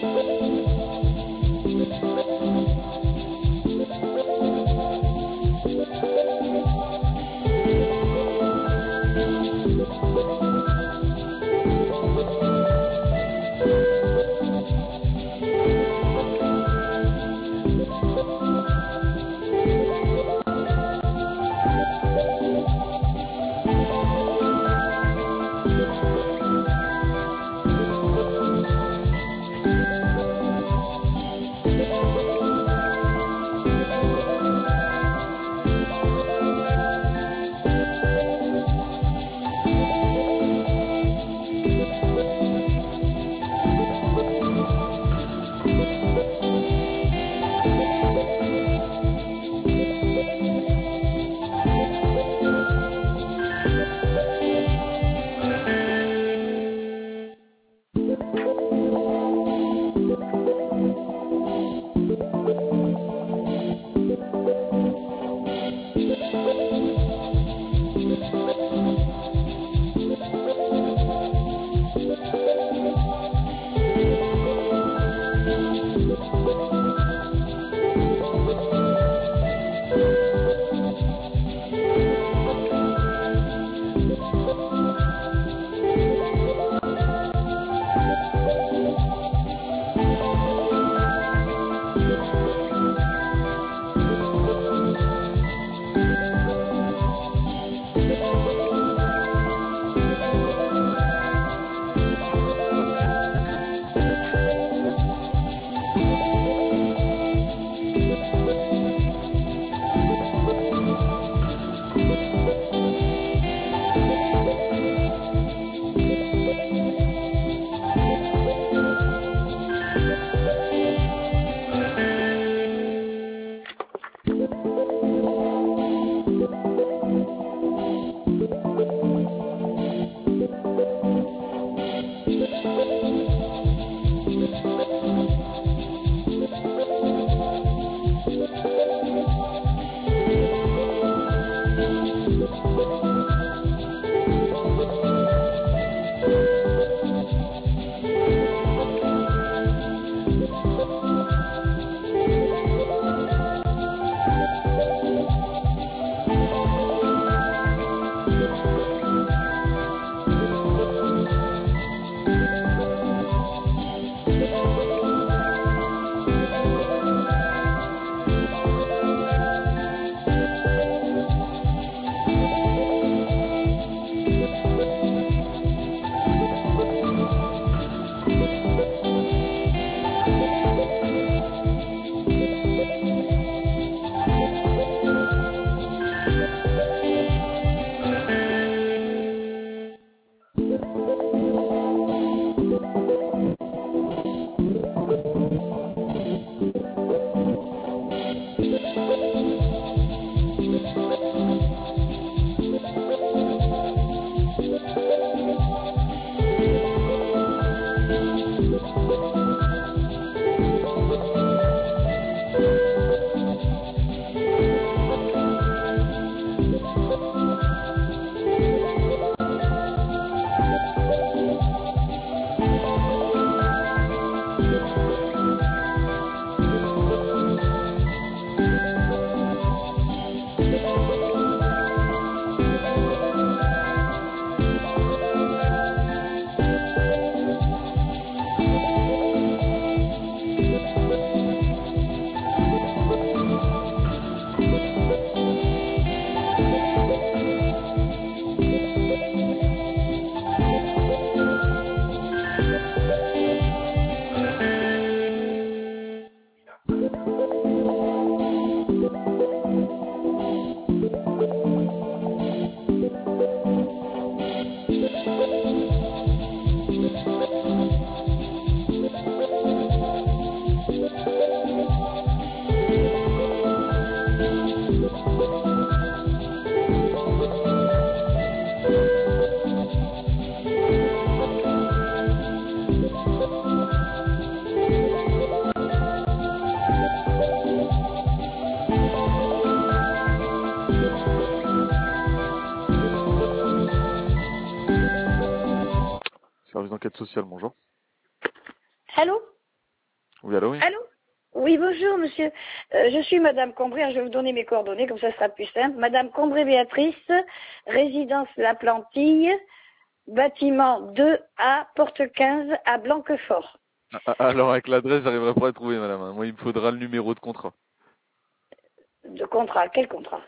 Service d'enquête sociale, bonjour. Allô? Oui, allô, oui. Allô? Oui, bonjour, monsieur. Je suis Madame Combré. Je vais vous donner mes coordonnées, comme ça sera plus simple. Madame Combré Béatrice, résidence La Plantille, bâtiment 2A, porte 15, à Blanquefort. Alors, avec l'adresse, j'arriverai pas à trouver, madame, hein. Moi, il me faudra le numéro de contrat. De contrat. Quel contrat?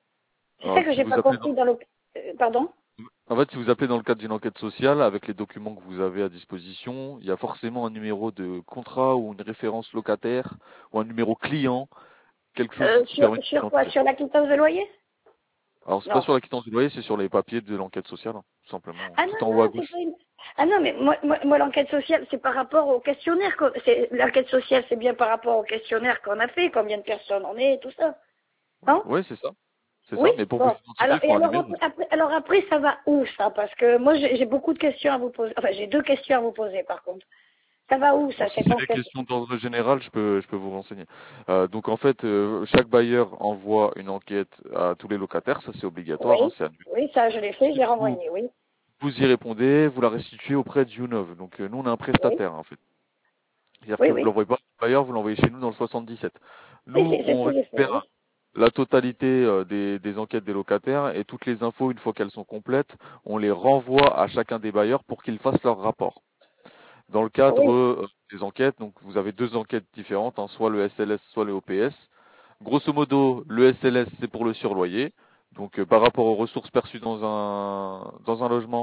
C'est ça Alors, que si j'ai vous pas appelez compris dans le... pardon? en fait, si vous appelez dans le cadre d'une enquête sociale, avec les documents que vous avez à disposition, il y a forcément un numéro de contrat ou une référence locataire ou un numéro client, quelque chose qui permet de Sur quoi? s'identifier. Sur la quittance de loyer? Alors, c'est pas Non. sur la quittance du loyer, c'est sur les papiers de l'enquête sociale, hein, tout simplement. Ah non, Tout en haut à non, c'est gauche. pas une... Ah non, mais moi l'enquête sociale, c'est par rapport au questionnaire. L'enquête sociale, c'est bien par rapport au questionnaire qu'on a fait, combien de personnes on est, tout ça. Non? Oui, c'est ça. C'est ça. Oui, Mais pour vous bon. identifier, il faut un numéro. Alors après, ça va où ça? Parce que moi, j'ai beaucoup de questions à vous poser. Enfin, j'ai deux questions à vous poser, par contre. Ça va où ça, Alors, si cette c'est des enquête? questions d'ordre général, je peux vous renseigner. Donc en fait, chaque bailleur envoie une enquête à tous les locataires, ça c'est obligatoire, hein, Oui, c'est annuel. oui, ça, je l'ai fait, j'ai Ensuite, renvoyé, oui. vous y répondez, vous la restituez auprès de Unov. Donc nous on est un Oui, prestataire en fait. C'est-à-dire oui, que vous oui. l'envoyez pas au bailleur, vous l'envoyez chez nous dans le 77. Oui, Nous c'est ce on que j'ai fait, oui. récupère la totalité des enquêtes des locataires et toutes les infos une fois qu'elles sont complètes, on les renvoie à chacun des bailleurs pour qu'ils fassent leur rapport. Dans le cadre Oui, des enquêtes, donc vous avez deux enquêtes différentes, hein, soit le SLS, soit le OPS. Grosso modo, le SLS c'est pour le surloyer. Donc par rapport aux ressources perçues dans un logement,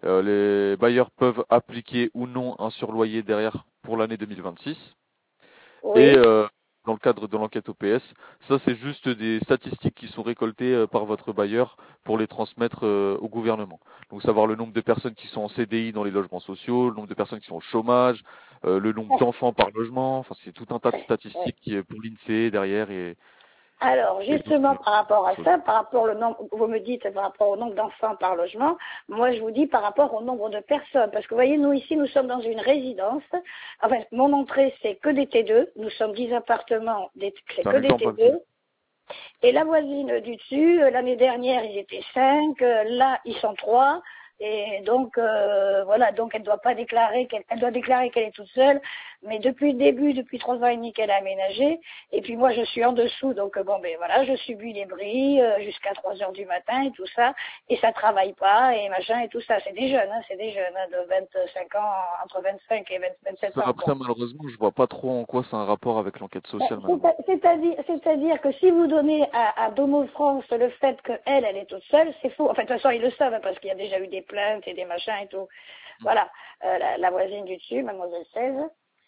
les bailleurs peuvent appliquer ou non un surloyer derrière pour l'année 2026. Et oui. dans le cadre de l'enquête OPS, ça c'est juste des statistiques qui sont récoltées par votre bailleur pour les transmettre au gouvernement. Donc savoir le nombre de personnes qui sont en CDI dans les logements sociaux, le nombre de personnes qui sont au chômage, le nombre d'enfants par logement, enfin c'est tout un tas de Oui. statistiques qui est pour l'INSEE derrière Alors, et d'autres justement, par rapport à choses. ça, par rapport au nombre, vous me dites par rapport au nombre d'enfants par logement, moi je vous dis par rapport au nombre de personnes. Parce que vous voyez, nous ici, nous sommes dans une résidence. Enfin, mon entrée, c'est que des T2. Nous sommes 10 appartements, c'est C'est un que des exemple, Valentine. T2. Et la voisine du dessus, l'année dernière, ils étaient 5, là, ils sont 3. Et donc, voilà, donc elle doit pas déclarer elle doit déclarer qu'elle est toute seule. Mais depuis le début, depuis 3 ans et demi qu'elle a aménagé, et puis moi je suis en dessous, donc bon ben voilà, je subis les bris jusqu'à 3 heures du matin et tout ça, et ça travaille pas, et machin et tout ça. C'est des jeunes, hein, c'est des jeunes hein, de 25 ans, entre 25 et 27 Ça, ans. Bon. après, malheureusement, je vois pas trop en quoi c'est un rapport avec l'enquête Ben, sociale, madame. C'est-à-dire que si vous donnez à Domo France le fait qu'elle, elle est toute seule, c'est faux. Enfin, de toute façon, ils le savent, hein, parce qu'il y a déjà eu des plaintes et des machins et tout. Voilà. La voisine du dessus, mademoiselle 16.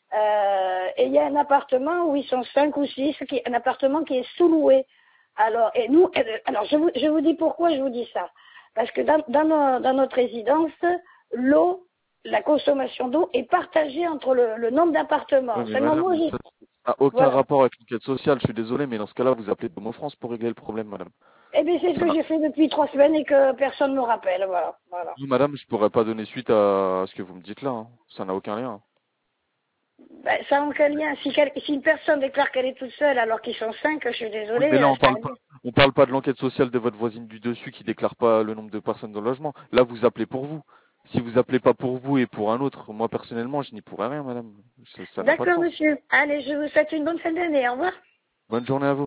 Et il y a un appartement où ils sont 5 ou 6, un appartement qui est sous-loué. Alors, et nous, alors je vous dis pourquoi je vous dis ça. Parce que dans notre résidence, l'eau, la consommation d'eau est partagée entre le nombre Oui, d'appartements. mais Seulement moi, madame, ça n'a aucun voilà. rapport avec l'enquête sociale, je suis désolé, mais dans ce cas-là, vous appelez Domo France pour régler le problème, madame. Eh bien, c'est ce Ça que n'a- j'ai fait depuis 3 semaines et que personne ne me rappelle. Voilà. Voilà. Vous, madame, je pourrais pas donner suite à ce que vous me dites là, hein. Ça n'a aucun lien. Ben, ça n'a aucun lien. Si une personne déclare qu'elle est toute seule alors qu'ils sont 5, je suis Oui, mais désolée, là, ça a un lien. on parle pas de l'enquête sociale de votre voisine du dessus qui déclare pas le nombre de personnes dans le logement. Là, vous appelez pour vous. Si vous appelez pas pour vous et pour un autre, moi, personnellement, je n'y pourrais rien, madame. Ça n'a pas de D'accord, sens. monsieur. Allez, je vous souhaite une bonne fin d'année. Au revoir. Bonne journée à vous.